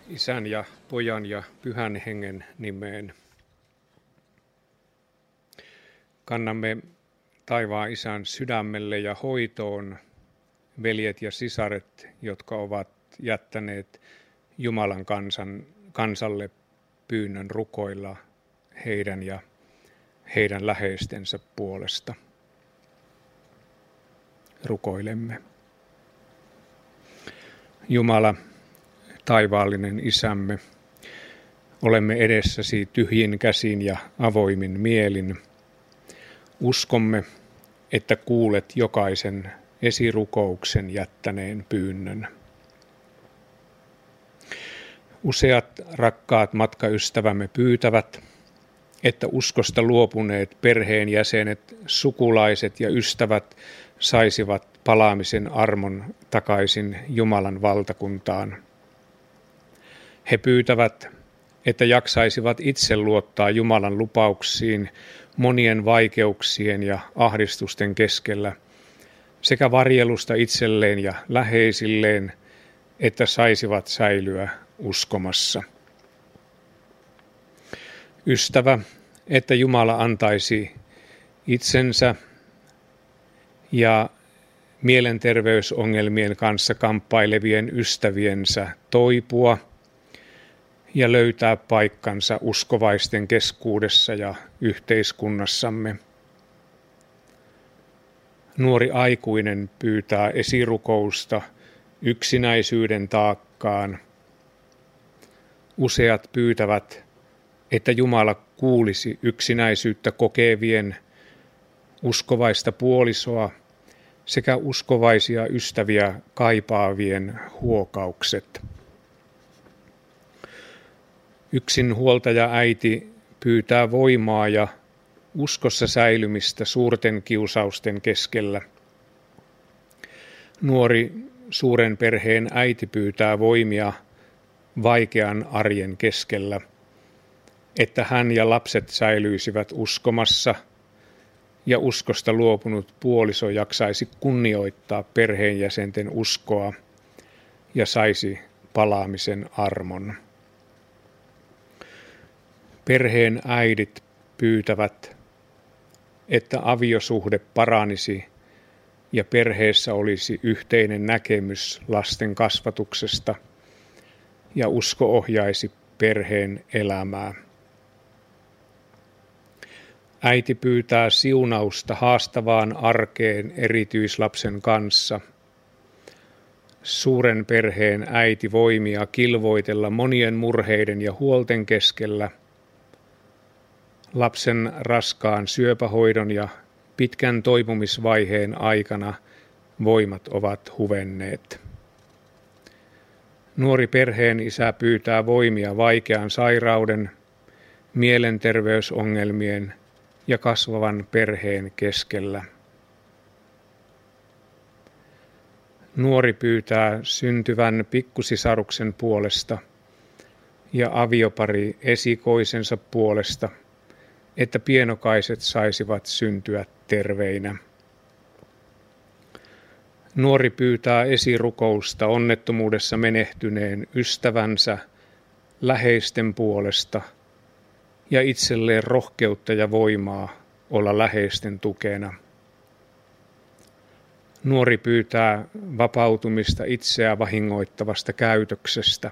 Isän ja Pojan ja Pyhän Hengen nimeen. Kannamme taivaan Isän sydämelle ja hoitoon veljet ja sisaret, jotka ovat jättäneet Jumalan kansalle pyynnön rukoilla heidän ja heidän läheistensä puolesta. Rukoilemme. Jumala, taivaallinen Isämme, olemme edessäsi tyhjin käsin ja avoimin mielin. Uskomme, että kuulet jokaisen esirukouksen jättäneen pyynnön. Useat rakkaat matkaystävämme pyytävät, että uskosta luopuneet perheenjäsenet, sukulaiset ja ystävät saisivat palaamisen armon takaisin Jumalan valtakuntaan. He pyytävät, että jaksaisivat itse luottaa Jumalan lupauksiin monien vaikeuksien ja ahdistusten keskellä, sekä varjelusta itselleen ja läheisilleen, että saisivat säilyä uskomassa. Ystävä, että Jumala antaisi itsensä ja mielenterveysongelmien kanssa kamppailevien ystäviensä toipua ja löytää paikkansa uskovaisten keskuudessa ja yhteiskunnassamme. Nuori aikuinen pyytää esirukousta yksinäisyyden taakkaan. Useat pyytävät, että Jumala kuulisi yksinäisyyttä kokevien uskovaista puolisoa sekä uskovaisia ystäviä kaipaavien huokaukset. Yksinhuoltaja äiti pyytää voimaa ja uskossa säilymistä suurten kiusausten keskellä. Nuori suuren perheen äiti pyytää voimia vaikean arjen keskellä, että hän ja lapset säilyisivät uskomassa ja uskosta luopunut puoliso jaksaisi kunnioittaa perheenjäsenten uskoa ja saisi palaamisen armon. Perheen äidit pyytävät, että aviosuhde paranisi ja perheessä olisi yhteinen näkemys lasten kasvatuksesta ja usko ohjaisi perheen elämää. Äiti pyytää siunausta haastavaan arkeen erityislapsen kanssa. Suuren perheen äiti voimia kilvoitella monien murheiden ja huolten keskellä. Lapsen raskaan syöpähoidon ja pitkän toipumisvaiheen aikana voimat ovat huvenneet. Nuori perheen isä pyytää voimia vaikean sairauden, mielenterveysongelmien ja kasvavan perheen keskellä. Nuori pyytää syntyvän pikkusisaruksen puolesta ja aviopari esikoisensa puolesta, että pienokaiset saisivat syntyä terveinä. Nuori pyytää esirukousta onnettomuudessa menehtyneen ystävänsä läheisten puolesta ja itselleen rohkeutta ja voimaa olla läheisten tukena. Nuori pyytää vapautumista itseä vahingoittavasta käytöksestä.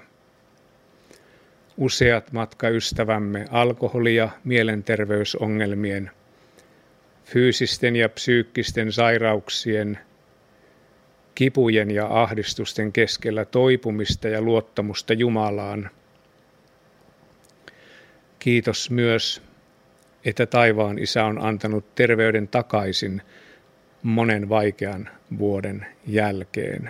Useat matkaystävämme alkoholi- ja mielenterveysongelmien, fyysisten ja psyykkisten sairauksien, kipujen ja ahdistusten keskellä toipumista ja luottamusta Jumalaan. Kiitos myös, että taivaan Isä on antanut terveyden takaisin monen vaikean vuoden jälkeen.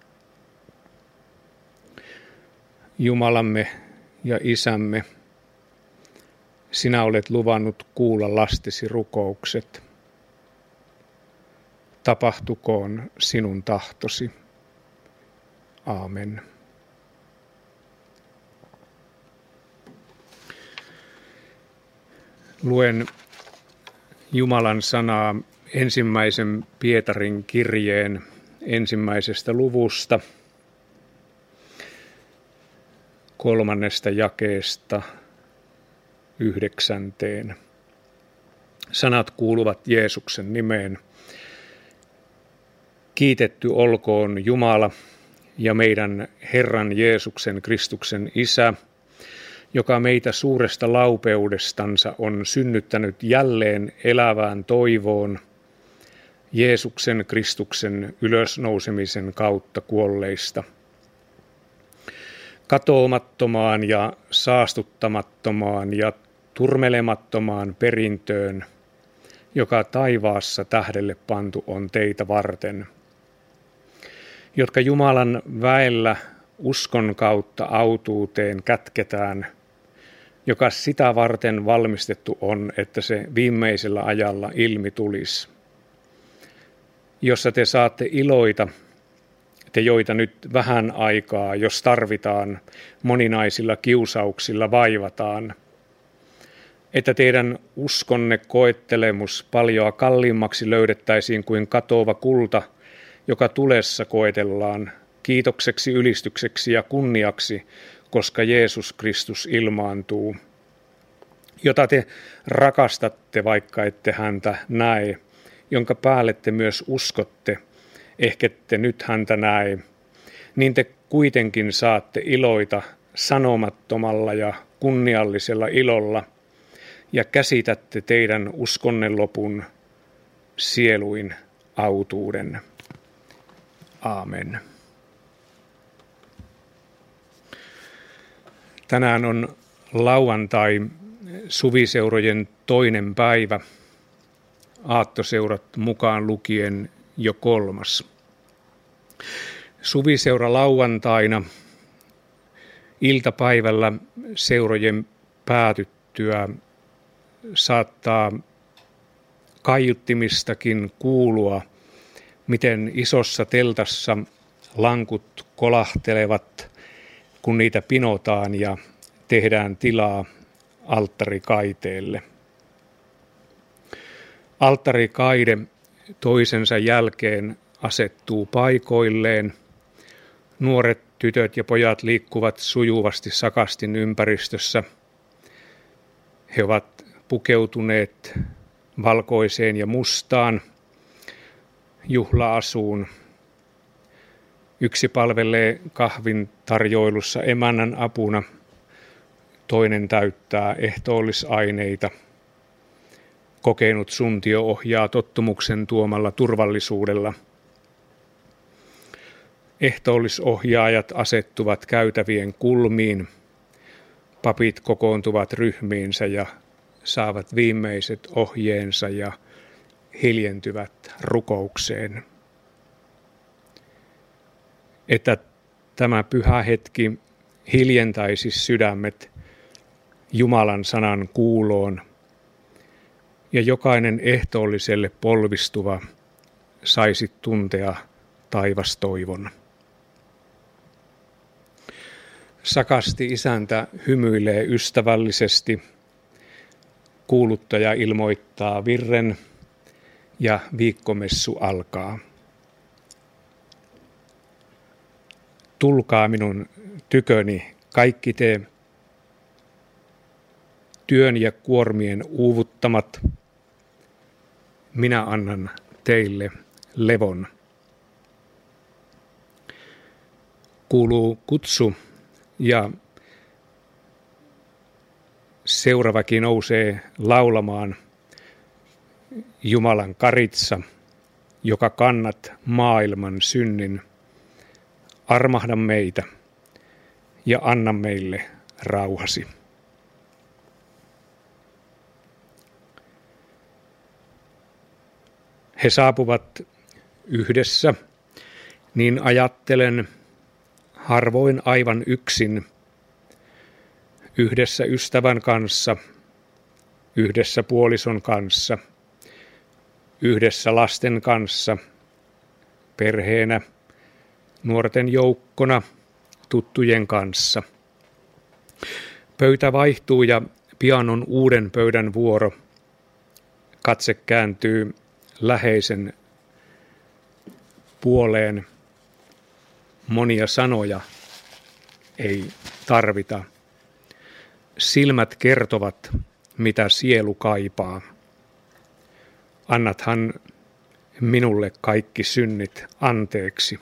Jumalamme ja Isämme, sinä olet luvannut kuulla lastesi rukoukset. Tapahtukoon sinun tahtosi. Aamen. Luen Jumalan sanaa ensimmäisen Pietarin kirjeen 1. luvusta 3. jakeesta 9. Sanat kuuluvat Jeesuksen nimeen. Kiitetty olkoon Jumala ja meidän Herran Jeesuksen Kristuksen Isä, joka meitä suuresta laupeudestansa on synnyttänyt jälleen elävään toivoon Jeesuksen Kristuksen ylösnousemisen kautta kuolleista, katoamattomaan ja saastuttamattomaan ja turmelemattomaan perintöön, joka taivaassa tähdelle pantu on teitä varten, jotka Jumalan väellä uskon kautta autuuteen kätketään, joka sitä varten valmistettu on, että se viimeisellä ajalla ilmi tulisi, jossa te saatte iloita, te joita nyt vähän aikaa, jos tarvitaan, moninaisilla kiusauksilla vaivataan, että teidän uskonne koettelemus paljoa kalliimmaksi löydettäisiin kuin katoava kulta, joka tulessa koetellaan, kiitokseksi, ylistykseksi ja kunniaksi, koska Jeesus Kristus ilmaantuu, jota te rakastatte, vaikka ette häntä näe, jonka päälle te myös uskotte, ehkette nyt häntä näe, niin te kuitenkin saatte iloita sanomattomalla ja kunniallisella ilolla, ja käsitätte teidän uskonne lopun sieluin autuuden. Aamen. Tänään on lauantai, suviseurojen toinen päivä, aattoseurat mukaan lukien jo 3. Suviseura lauantaina iltapäivällä seurojen päätyttyä saattaa kaiuttimistakin kuulua, miten isossa teltassa lankut kolahtelevat, kun niitä pinotaan ja tehdään tilaa alttarikaiteelle. Alttarikaide toisensa jälkeen asettuu paikoilleen. Nuoret tytöt ja pojat liikkuvat sujuvasti sakastin ympäristössä. He ovat pukeutuneet valkoiseen ja mustaan juhla-asuun. Yksi palvelee kahvin tarjoilussa emännän apuna, toinen täyttää ehtoollisaineita. Kokenut suntio ohjaa tottumuksen tuomalla turvallisuudella. Ehtoollisohjaajat asettuvat käytävien kulmiin. Papit kokoontuvat ryhmiinsä ja saavat viimeiset ohjeensa ja hiljentyvät rukoukseen. Että tämä pyhä hetki hiljentäisi sydämet Jumalan sanan kuuloon ja jokainen ehtoolliselle polvistuva saisi tuntea taivastoivon. Sakasti isäntä hymyilee ystävällisesti, kuuluttaja ilmoittaa virren ja viikkomessu alkaa. Tulkaa minun tyköni kaikki te työn ja kuormien uuvuttamat, minä annan teille levon. Kuuluu kutsu ja seuraavakin nousee laulamaan Jumalan karitsa, joka kannat maailman synnin. Armahda meitä ja anna meille rauhasi. He saapuvat yhdessä, niin ajattelen, harvoin aivan yksin, yhdessä ystävän kanssa, yhdessä puolison kanssa, yhdessä lasten kanssa, perheenä, nuorten joukkona, tuttujen kanssa. Pöytä vaihtuu ja pian on uuden pöydän vuoro. Katse kääntyy läheisen puoleen. Monia sanoja ei tarvita. Silmät kertovat, mitä sielu kaipaa. Annathan minulle kaikki synnit anteeksi.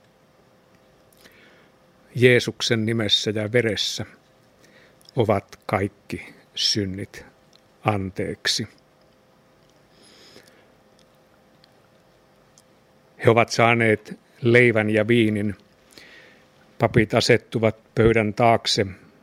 Jeesuksen nimessä ja veressä ovat kaikki synnit anteeksi. He ovat saaneet leivän ja viinin. Papit asettuvat pöydän taakse.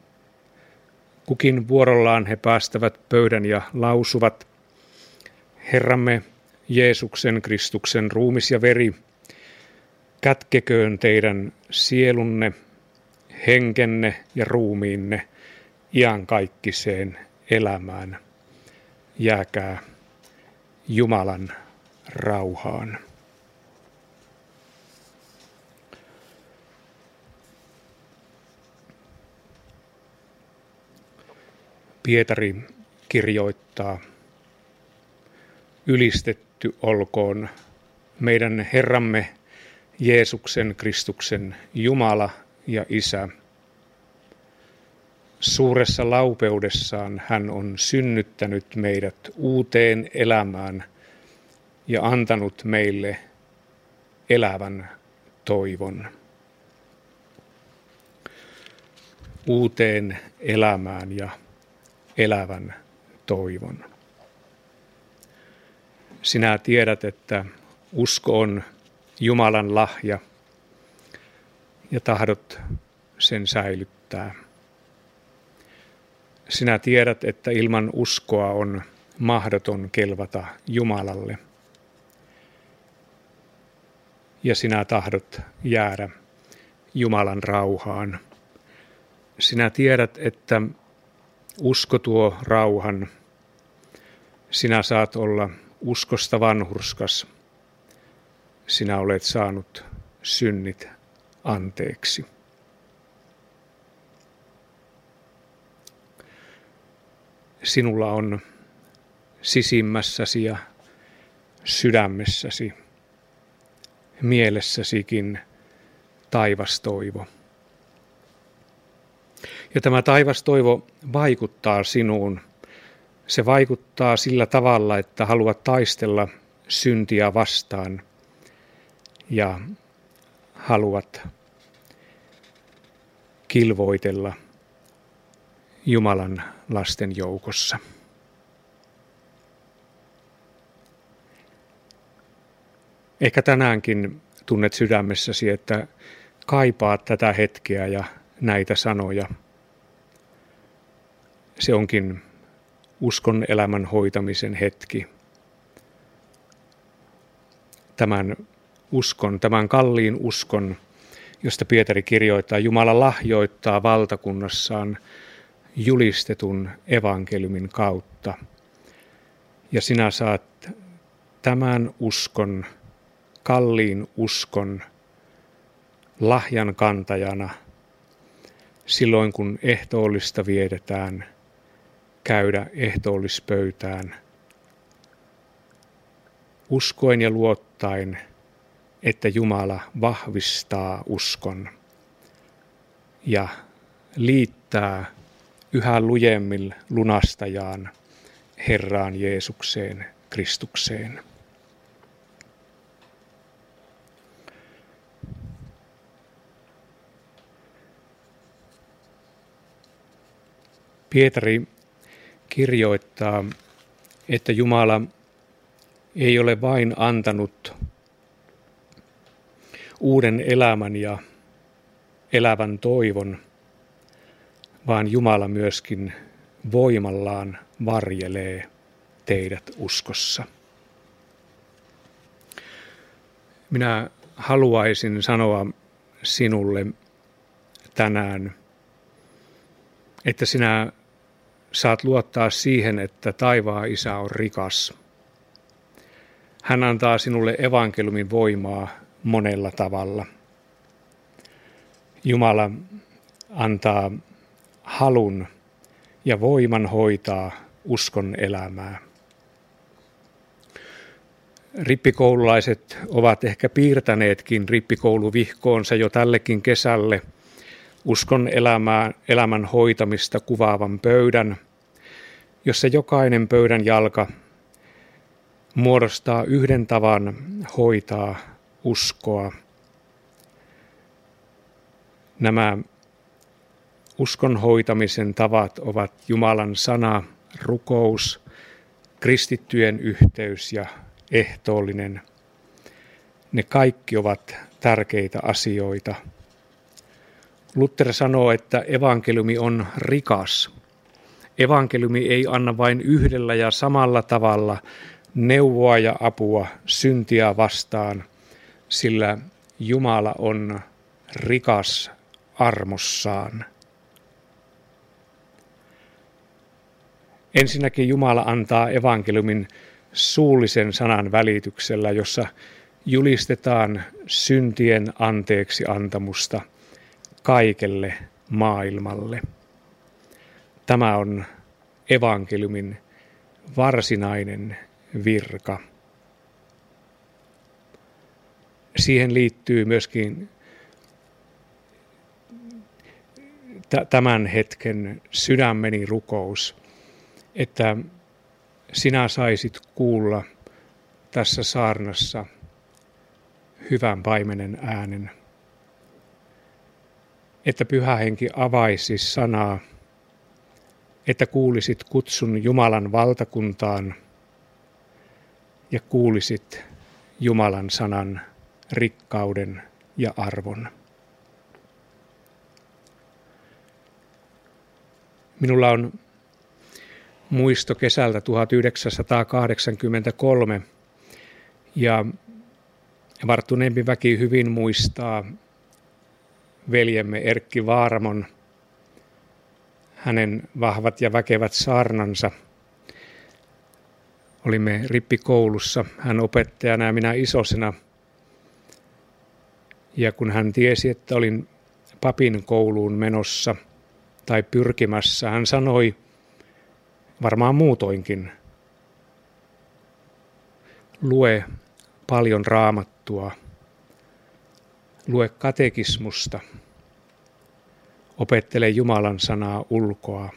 Kukin vuorollaan he päästävät pöydän ja lausuvat: Herramme Jeesuksen Kristuksen ruumis ja veri, kätkeköön teidän sielunne, henkenne ja ruumiinne iankaikkiseen elämään. Jääkää Jumalan rauhaan. Pietari kirjoittaa: Ylistetty olkoon meidän Herramme Jeesuksen Kristuksen Jumala ja Isä. Suuressa laupeudessaan hän on synnyttänyt meidät uuteen elämään ja antanut meille elävän toivon. Uuteen elämään ja elävän toivon. Sinä tiedät, että usko on Jumalan lahja ja tahdot sen säilyttää. Sinä tiedät, että ilman uskoa on mahdoton kelvata Jumalalle. Ja sinä tahdot jäädä Jumalan rauhaan. Sinä tiedät, että usko tuo rauhan. Sinä saat olla uskosta vanhurskas. Sinä olet saanut synnit anteeksi. Sinulla on sisimmässäsi ja sydämessäsi, mielessäsikin taivastoivo. Ja tämä taivastoivo vaikuttaa sinuun. Se vaikuttaa sillä tavalla, että haluat taistella syntiä vastaan ja haluat kilvoitella Jumalan lasten joukossa. Ehkä tänäänkin tunnet sydämessäsi, että kaipaat tätä hetkeä ja näitä sanoja. Se onkin uskon elämän hoitamisen hetki. Tämän kalliin uskon, josta Pietari kirjoittaa, Jumala lahjoittaa valtakunnassaan julistetun evankeliumin kautta. Ja sinä saat tämän uskon, kalliin uskon, lahjan kantajana silloin, kun ehtoollista vietetään, käydä ehtoollispöytään uskoen ja luottaen, että Jumala vahvistaa uskon ja liittää yhä lujemmin lunastajaan, Herraan Jeesukseen Kristukseen. Pietari kirjoittaa, että Jumala ei ole vain antanut uuden elämän ja elävän toivon, vaan Jumala myöskin voimallaan varjelee teidät uskossa. Minä haluaisin sanoa sinulle tänään, että sinä saat luottaa siihen, että taivaan Isä on rikas. Hän antaa sinulle evankeliumin voimaa monella tavalla. Jumala antaa halun ja voiman hoitaa uskon elämää. Rippikoululaiset ovat ehkä piirtäneetkin rippikouluvihkoonsa jo tällekin kesälle uskon elämän hoitamista kuvaavan pöydän, jossa jokainen pöydän jalka muodostaa yhden tavan hoitaa uskoa. Nämä uskon hoitamisen tavat ovat Jumalan sana, rukous, kristittyjen yhteys ja ehtoollinen. Ne kaikki ovat tärkeitä asioita. Luther sanoo, että evankeliumi on rikas. Evankeliumi ei anna vain yhdellä ja samalla tavalla neuvoa ja apua syntiä vastaan, sillä Jumala on rikas armossaan. Ensinnäkin Jumala antaa evankeliumin suullisen sanan välityksellä, jossa julistetaan syntien anteeksi antamusta kaikelle maailmalle. Tämä on evankeliumin varsinainen virka. Siihen liittyy myöskin tämän hetken sydämeni rukous, että sinä saisit kuulla tässä saarnassa hyvän paimenen äänen. Että Pyhä Henki avaisi sanaa, että kuulisit kutsun Jumalan valtakuntaan ja kuulisit Jumalan sanan rikkauden ja arvon. Minulla on muisto kesältä 1983 ja varttuneempi väki hyvin muistaa veljemme Erkki Vaaramon, hänen vahvat ja väkevät saarnansa. Olimme rippikoulussa, hän opettajana ja minä isosena. Ja kun hän tiesi, että olin papin kouluun menossa tai pyrkimässä, hän sanoi varmaan muutoinkin, lue paljon raamattua, lue katekismusta, opettele Jumalan sanaa ulkoa.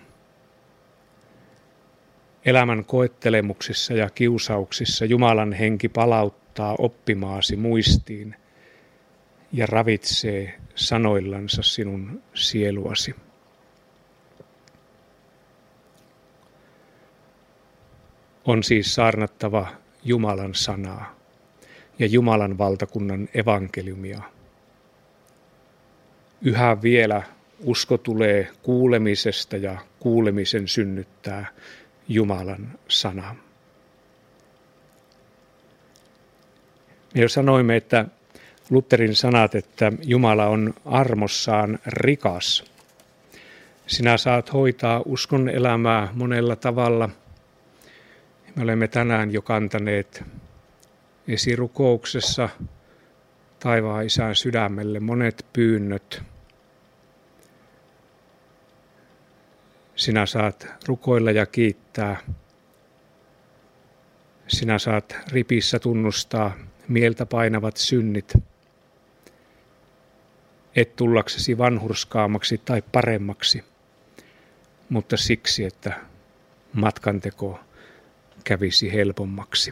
Elämän koettelemuksissa ja kiusauksissa Jumalan henki palauttaa oppimaasi muistiin ja ravitsee sanoillansa sinun sieluasi. On siis saarnattava Jumalan sanaa ja Jumalan valtakunnan evankeliumia. Yhä vielä usko tulee kuulemisesta ja kuulemisen synnyttää Jumalan sana. Me jo sanoimme, että Lutherin sanat, että Jumala on armossaan rikas. Sinä saat hoitaa uskon elämää monella tavalla. Me olemme tänään jo kantaneet esirukouksessa taivaan Isän sydämelle monet pyynnöt. Sinä saat rukoilla ja kiittää. Sinä saat ripissä tunnustaa mieltä painavat synnit. Et tullaksesi vanhurskaamaksi tai paremmaksi, mutta siksi, että matkanteko kävisi helpommaksi.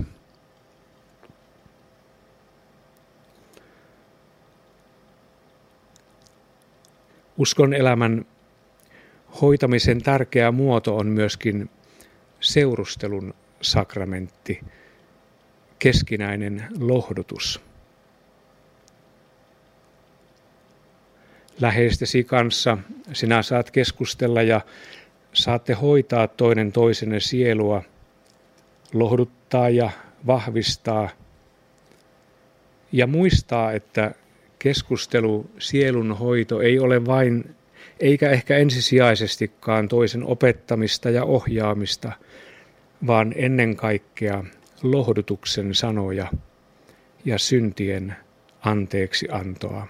Uskon elämän hoitamisen tärkeä muoto on myöskin seurustelun sakramentti, keskinäinen lohdutus. Läheistesi kanssa sinä saat keskustella ja saatte hoitaa toinen toisenne sielua, lohduttaa ja vahvistaa ja muistaa, että keskustelu, sielun hoito ei ole vain, eikä ehkä ensisijaisestikaan toisen opettamista ja ohjaamista, vaan ennen kaikkea lohdutuksen sanoja ja syntien anteeksiantoa.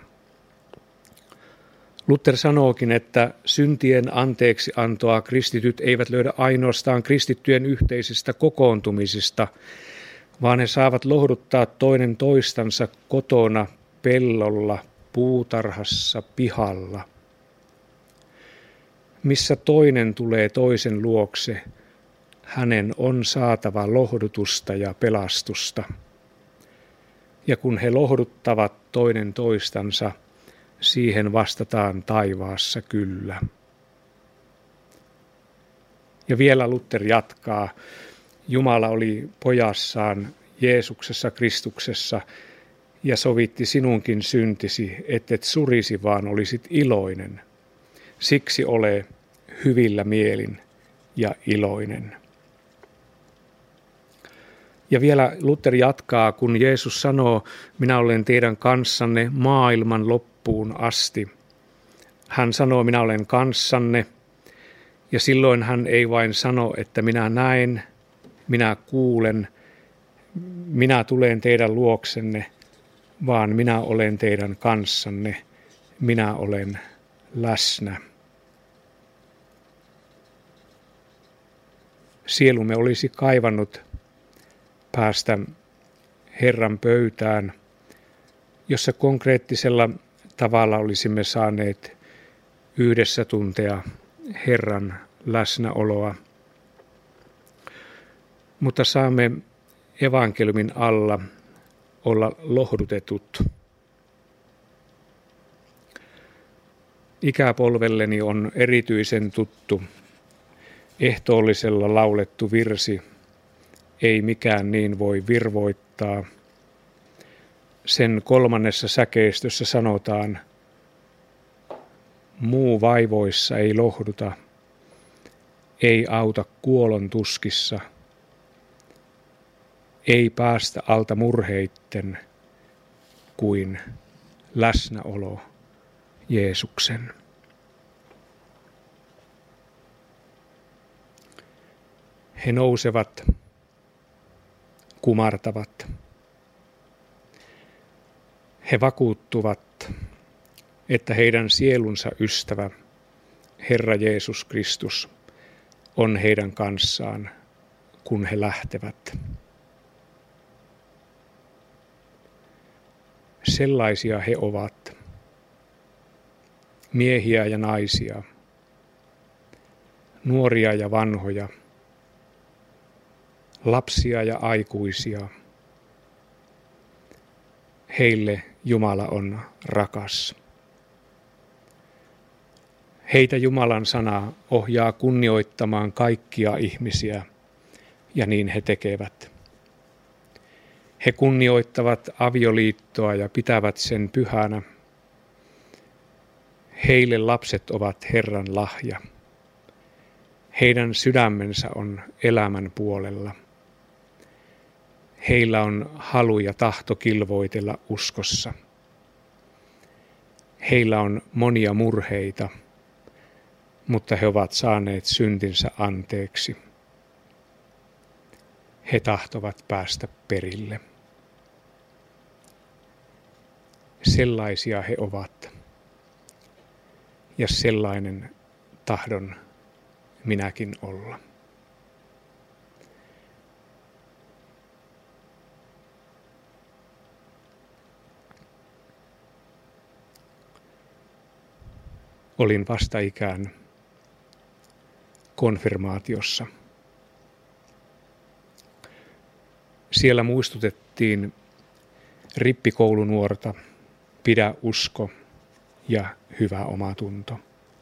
Luther sanookin, että syntien anteeksiantoa kristityt eivät löydä ainoastaan kristittyjen yhteisistä kokoontumisista, vaan he saavat lohduttaa toinen toistansa kotona, pellolla, puutarhassa, pihalla. Missä toinen tulee toisen luokse, hänen on saatava lohdutusta ja pelastusta. Ja kun he lohduttavat toinen toistansa, siihen vastataan taivaassa kyllä. Ja vielä Luther jatkaa, Jumala oli pojassaan Jeesuksessa Kristuksessa ja sovitti sinunkin syntisi, ettet surisi, vaan olisit iloinen. Siksi ole hyvillä mielin ja iloinen. Ja vielä Luther jatkaa, kun Jeesus sanoo, minä olen teidän kanssanne maailman loppuun asti. Hän sanoo, minä olen kanssanne, ja silloin hän ei vain sano, että minä näen, minä kuulen, minä tulen teidän luoksenne, vaan minä olen teidän kanssanne, minä olen läsnä. Sielumme olisi kaivannut päästä Herran pöytään, jossa konkreettisella tavalla olisimme saaneet yhdessä tuntea Herran läsnäoloa. Mutta saamme evankeliumin alla olla lohdutetut. Ikäpolvelleni on erityisen tuttu ehtoollisella laulettu virsi, ei mikään niin voi virvoittaa. Sen 3. säkeistössä sanotaan, muu vaivoissa ei lohduta, ei auta kuolon tuskissa, ei päästä alta murheitten kuin läsnäolo Jeesuksen. He nousevat, kumartavat. He vakuuttuvat, että heidän sielunsa ystävä, Herra Jeesus Kristus, on heidän kanssaan, kun he lähtevät. Sellaisia he ovat, miehiä ja naisia, nuoria ja vanhoja, lapsia ja aikuisia. Heille Jumala on rakas. Heitä Jumalan sana ohjaa kunnioittamaan kaikkia ihmisiä, ja niin he tekevät. He kunnioittavat avioliittoa ja pitävät sen pyhänä. Heille lapset ovat Herran lahja. Heidän sydämensä on elämän puolella. Heillä on halu ja tahto kilvoitella uskossa. Heillä on monia murheita, mutta he ovat saaneet syntinsä anteeksi. He tahtovat päästä perille. Sellaisia he ovat. Ja sellainen tahdon minäkin olla. Olin vastaikään konfirmaatiossa. Siellä muistutettiin rippikoulunuorta, pidä usko ja hyvä omatunto.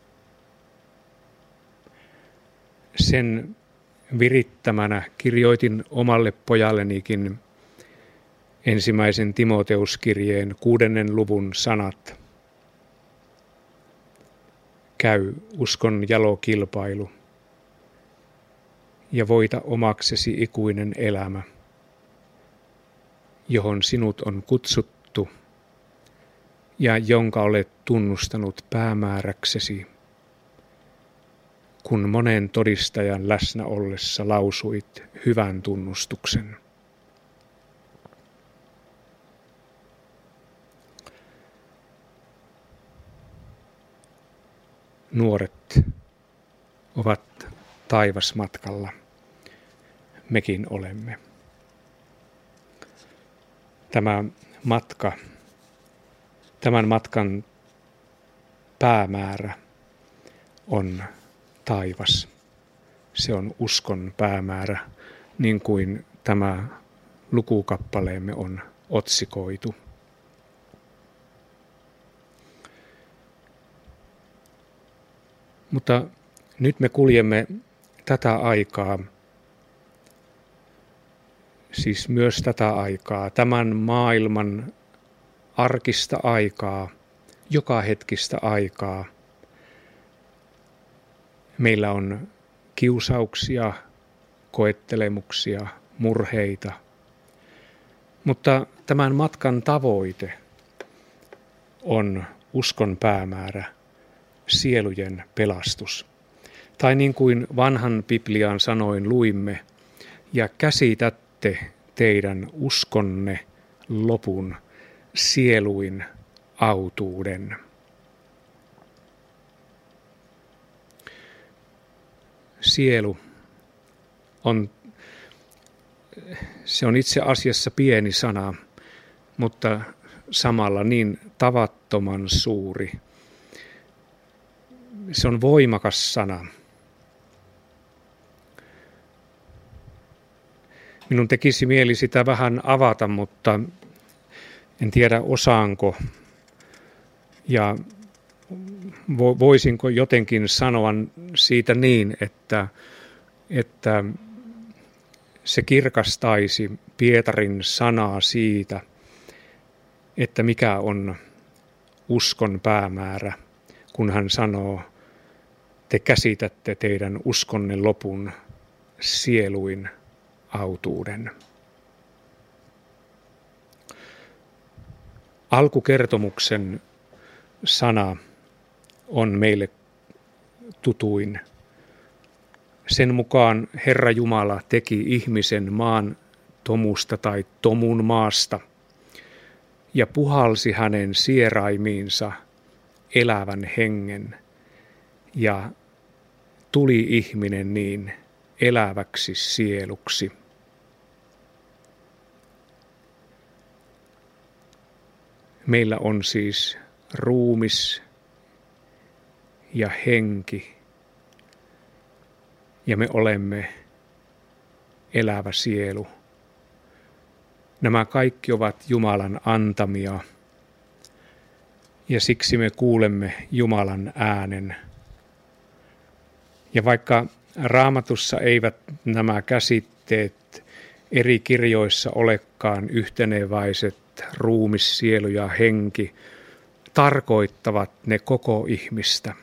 Sen virittämänä kirjoitin omalle pojallenikin 1. Timoteuskirjeen 6. luvun sanat. Käy uskon jalo kilpailu ja voita omaksesi ikuinen elämä, johon sinut on kutsuttu ja jonka olet tunnustanut päämääräksesi, kun monen todistajan läsnä ollessa lausuit hyvän tunnustuksen. Nuoret ovat taivasmatkalla. Mekin olemme. Tämän matkan päämäärä on taivas. Se on uskon päämäärä, niin kuin tämä lukukappaleemme on otsikoitu. Mutta nyt me kuljemme tätä aikaa, siis myös tätä aikaa, tämän maailman arkista aikaa, joka hetkistä aikaa. Meillä on kiusauksia, koettelemuksia, murheita, mutta tämän matkan tavoite on uskon päämäärä, sielujen pelastus. Tai niin kuin vanhan Biblian sanoin luimme, ja käsitätte teidän uskonne lopun, sieluin autuuden. Sielu se on itse asiassa pieni sana, mutta samalla niin tavattoman suuri. Se on voimakas sana. Minun tekisi mieli sitä vähän avata, mutta en tiedä osaanko ja voisinko jotenkin sanoa siitä niin, että se kirkastaisi Pietarin sanaa siitä, että mikä on uskon päämäärä, kun hän sanoo, te käsitätte teidän uskonne lopun, sieluin autuuden. Alkukertomuksen sana on meille tutuin. Sen mukaan Herra Jumala teki ihmisen maan tomusta tai tomun maasta ja puhalsi hänen sieraimiinsa elävän hengen ja tuli ihminen niin eläväksi sieluksi. Meillä on siis ruumis ja henki ja me olemme elävä sielu. Nämä kaikki ovat Jumalan antamia ja siksi me kuulemme Jumalan äänen. Ja vaikka Raamatussa eivät nämä käsitteet eri kirjoissa olekaan yhteneväiset, ruumis, sielu ja henki, tarkoittavat ne koko ihmistä.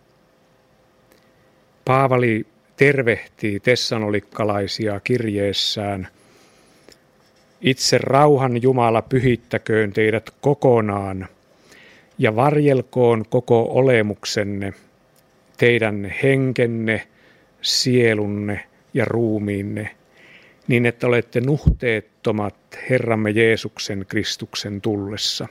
Paavali tervehtii tessanolikkalaisia kirjeessään, itse rauhan Jumala pyhittäköön teidät kokonaan ja varjelkoon koko olemuksenne, teidän henkenne, sielunne ja ruumiinne, niin että olette nuhteettomat Herramme Jeesuksen Kristuksen tullessa.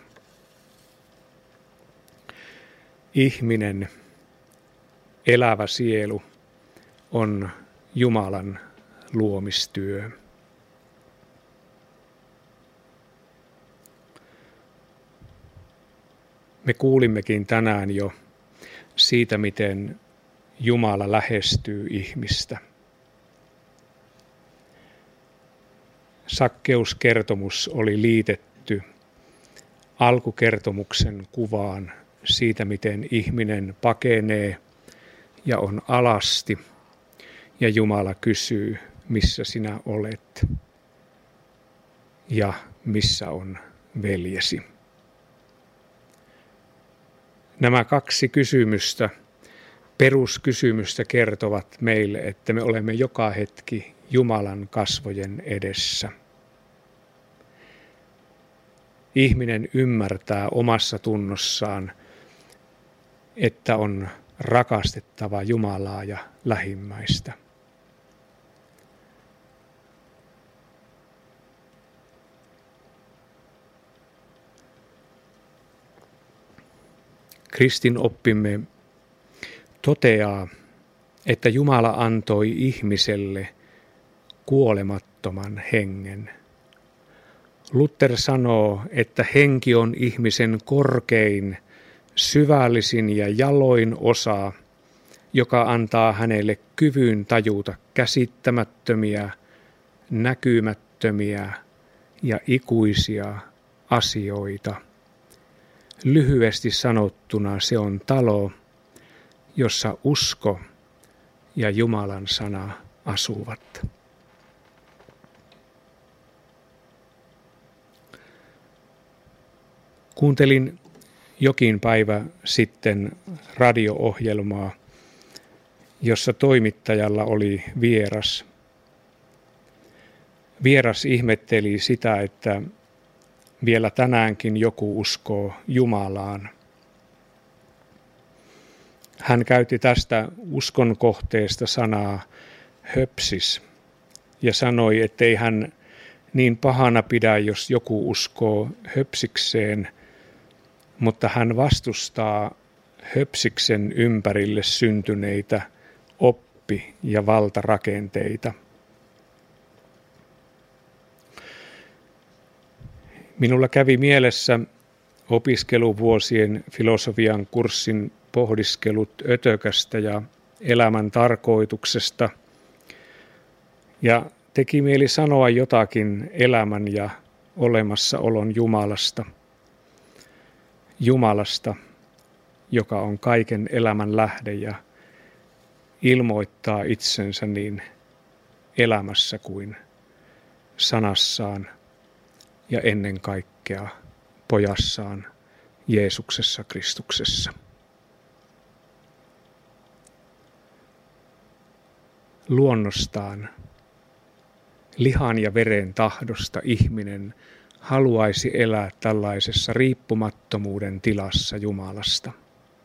Ihminen, elävä sielu, on Jumalan luomistyö. Me kuulimmekin tänään jo siitä, miten Jumala lähestyy ihmistä. Sakkeuskertomus oli liitetty alkukertomuksen kuvaan siitä, miten ihminen pakenee ja on alasti, ja Jumala kysyy, missä sinä olet ja missä on veljesi. Nämä kaksi kysymystä, peruskysymystä kertovat meille, että me olemme joka hetki Jumalan kasvojen edessä. Ihminen ymmärtää omassa tunnossaan, että on rakastettava Jumalaa ja lähimmäistä. Kristin oppimme toteaa, että Jumala antoi ihmiselle kuolemattoman hengen. Luther sanoo, että henki on ihmisen korkein, syvällisin ja jaloin osa, joka antaa hänelle kyvyn tajuta käsittämättömiä, näkymättömiä ja ikuisia asioita. Lyhyesti sanottuna se on talo, jossa usko ja Jumalan sana asuvat. Kuuntelin jokin päivä sitten radio-ohjelmaa, jossa toimittajalla oli vieras. Vieras ihmetteli sitä, että vielä tänäänkin joku uskoo Jumalaan. Hän käytti tästä uskon kohteesta sanaa höpsis ja sanoi, ettei hän niin pahana pidä, jos joku uskoo höpsikseen, mutta hän vastustaa höpsiksen ympärille syntyneitä oppi- ja valtarakenteita. Minulla kävi mielessä opiskeluvuosien filosofian kurssin pohdiskelut ötökästä ja elämän tarkoituksesta, ja teki mieli sanoa jotakin elämän ja olemassaolon Jumalasta. Jumalasta, joka on kaiken elämän lähde ja ilmoittaa itsensä niin elämässä kuin sanassaan ja ennen kaikkea pojassaan Jeesuksessa Kristuksessa. Luonnostaan, lihan ja veren tahdosta ihminen haluaisi elää tällaisessa riippumattomuuden tilassa Jumalasta.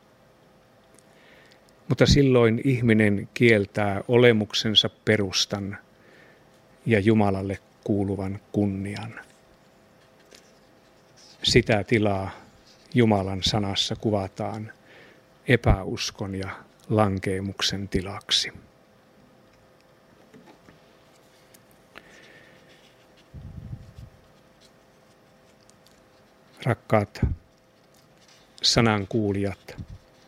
Mutta silloin ihminen kieltää olemuksensa perustan ja Jumalalle kuuluvan kunnian. Sitä tilaa Jumalan sanassa kuvataan epäuskon ja lankeemuksen tilaksi. Rakkaat sanan kuulijat,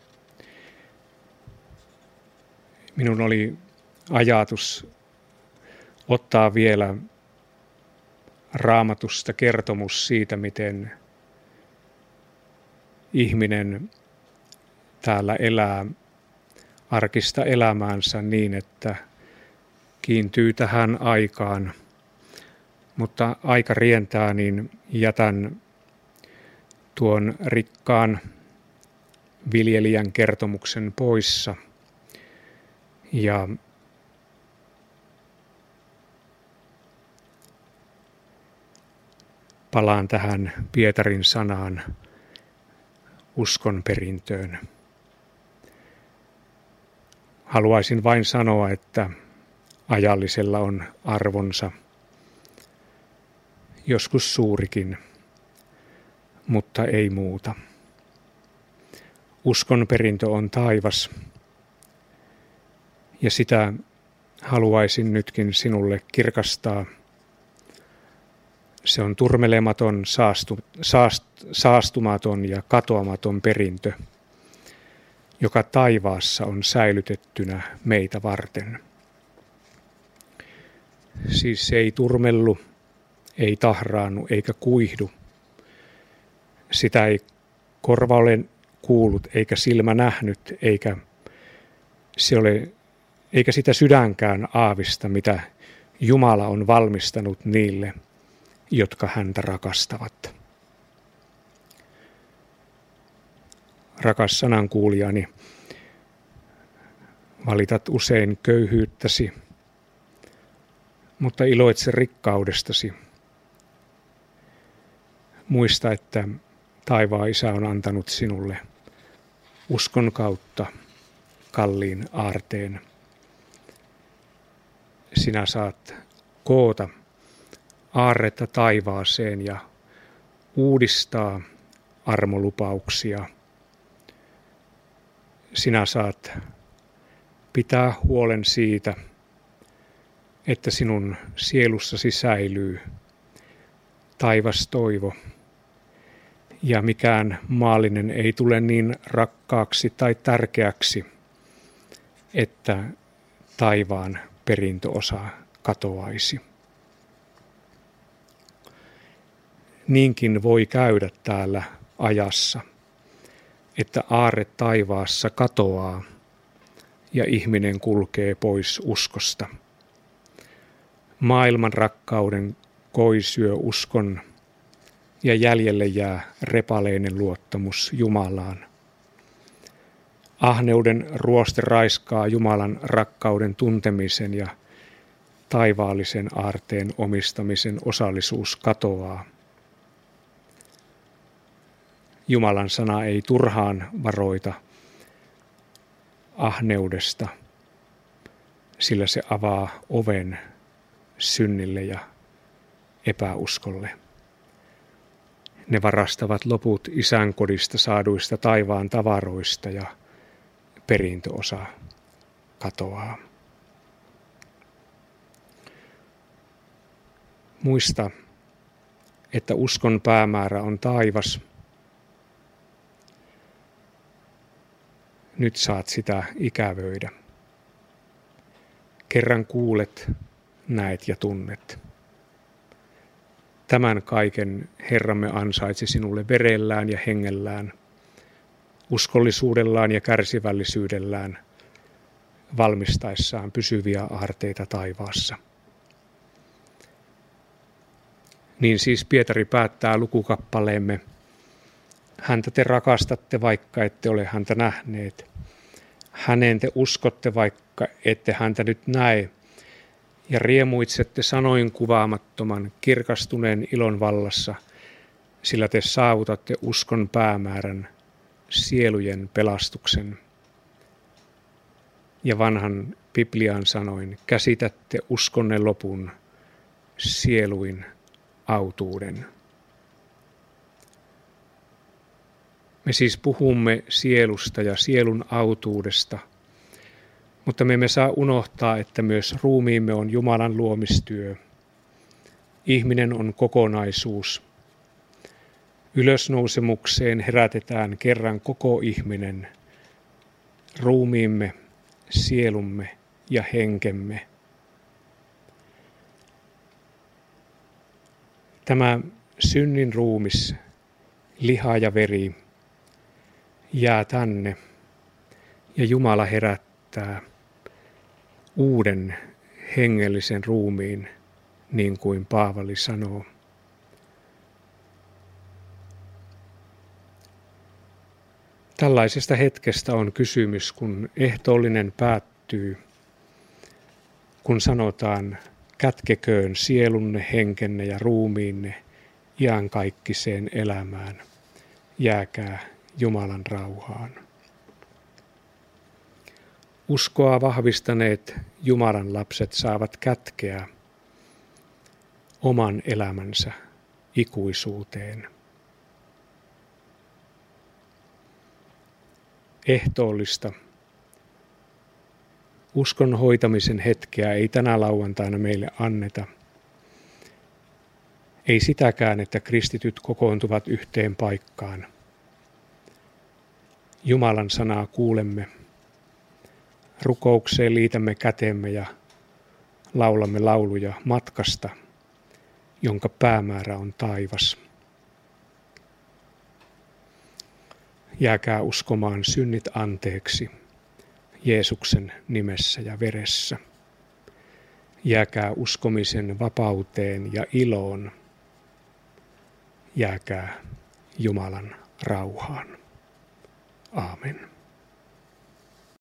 minun oli ajatus ottaa vielä Raamatusta kertomus siitä, miten ihminen täällä elää arkista elämäänsä niin, että kiintyy tähän aikaan, mutta aika rientää, niin jätän tuon rikkaan viljelijän kertomuksen poissa ja palaan tähän Pietarin sanaan, uskon perintöön. Haluaisin vain sanoa, että ajallisella on arvonsa, joskus suurikin, mutta ei muuta. Uskon perintö on taivas, ja sitä haluaisin nytkin sinulle kirkastaa. Se on turmelematon, saastumaton ja katoamaton perintö, joka taivaassa on säilytettynä meitä varten. Siis se ei turmellu, ei tahraannu eikä kuihdu. Sitä ei korva ole kuullut eikä silmä nähnyt eikä sitä sydänkään aavista, mitä Jumala on valmistanut niille, jotka häntä rakastavat. Rakas sanankuulijani, valitat usein köyhyyttäsi, mutta iloitse rikkaudestasi. Muista, että taivaan Isä on antanut sinulle uskon kautta kalliin aarteen. Sinä saat koota aarretta taivaaseen ja uudistaa armolupauksia. Sinä saat pitää huolen siitä, että sinun sielussasi säilyy taivas toivo ja mikään maallinen ei tule niin rakkaaksi tai tärkeäksi, että taivaan perintöosa katoaisi. Niinkin voi käydä täällä ajassa, että aarre taivaassa katoaa ja ihminen kulkee pois uskosta. Maailman rakkauden koi syö uskon ja jäljelle jää repaleinen luottamus Jumalaan. Ahneuden ruoste raiskaa Jumalan rakkauden tuntemisen ja taivaallisen aarteen omistamisen osallisuus katoaa. Jumalan sana ei turhaan varoita ahneudesta, sillä se avaa oven synnille ja epäuskolle. Ne varastavat loput isän kodista saaduista taivaan tavaroista ja perintöosa katoaa. Muista, että uskon päämäärä on taivas. Nyt saat sitä ikävöidä. Kerran kuulet, näet ja tunnet. Tämän kaiken Herramme ansaitsi sinulle verellään ja hengellään, uskollisuudellaan ja kärsivällisyydellään, valmistaessaan pysyviä aarteita taivaassa. Niin siis Pietari päättää lukukappaleemme: häntä te rakastatte, vaikka ette ole häntä nähneet. Häneen te uskotte, vaikka ette häntä nyt näe. Ja riemuitsette sanoin kuvaamattoman, kirkastuneen ilon vallassa, sillä te saavutatte uskon päämäärän, sielujen pelastuksen. Ja vanhan Biblian sanoin, käsitätte uskonne lopun, sieluin autuuden. Me siis puhumme sielusta ja sielun autuudesta, mutta me emme saa unohtaa, että myös ruumiimme on Jumalan luomistyö. Ihminen on kokonaisuus. Ylösnousemukseen herätetään kerran koko ihminen, ruumiimme, sielumme ja henkemme. Tämä synnin ruumis, liha ja veri, jää tänne ja Jumala herättää uuden hengellisen ruumiin, niin kuin Paavali sanoo. Tällaisesta hetkestä on kysymys, kun ehtoollinen päättyy, kun sanotaan, kätkeköön sielunne, henkenne ja ruumiinne iankaikkiseen elämään, jääkää Jumalan rauhaan. Uskoa vahvistaneet Jumalan lapset saavat kätkeä oman elämänsä ikuisuuteen. Ehtoollista uskon hoitamisen hetkeä ei tänä lauantaina meille anneta. Ei sitäkään, että kristityt kokoontuvat yhteen paikkaan. Jumalan sanaa kuulemme. Rukoukseen liitämme kätemme ja laulamme lauluja matkasta, jonka päämäärä on taivas. Jääkää uskomaan synnit anteeksi Jeesuksen nimessä ja veressä. Jääkää uskomisen vapauteen ja iloon. Jääkää Jumalan rauhaan. Aamen.